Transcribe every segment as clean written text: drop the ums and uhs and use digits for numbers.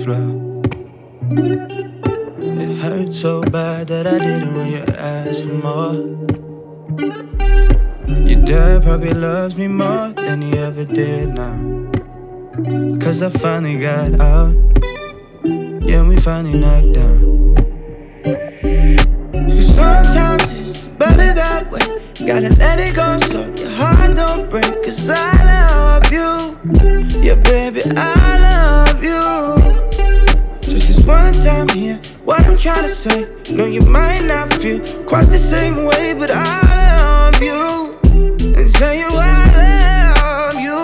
blow. It hurt so bad that I didn't when you asked for more. Your dad probably loves me more than he ever did now. Cause I finally got out. Yeah, we finally knocked down. Cause sometimes it's better that way. Gotta let it go so your heart don't break. Cause I love you. Yeah, baby, I love you. Just this one time here, what I'm trying to say. No, you might not feel quite the same way, but I love you. And tell you I love you.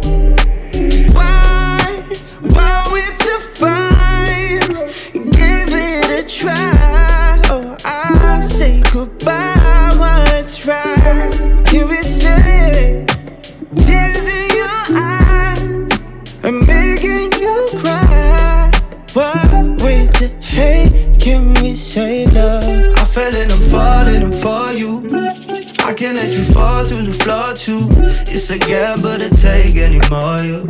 Why we're to fight? Give it a try. Oh, I'll say goodbye while it's right. Can we say tears in your eyes? I'm making you cry. Why we to hate? Can we save love? I fell and I'm falling for you. I can't let you fall through the floor too. It's a gamble to take anymore, you.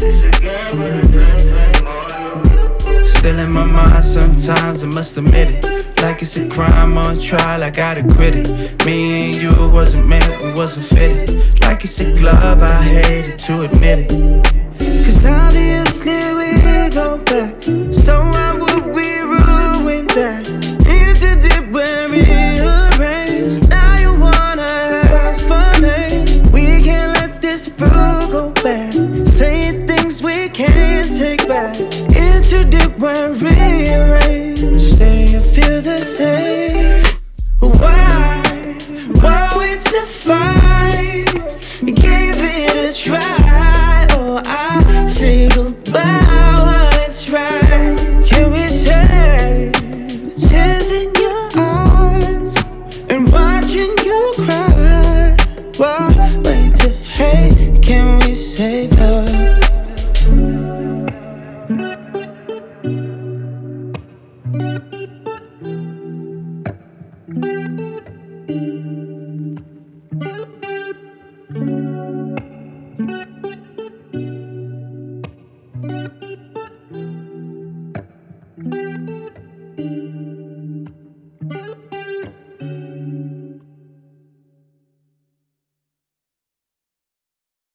Still in my mind sometimes, I must admit it. Like it's a crime on trial, I gotta quit it. Me and you wasn't meant, we wasn't fitted. Like it's a glove, I hated to admit it. Cause obviously we go back.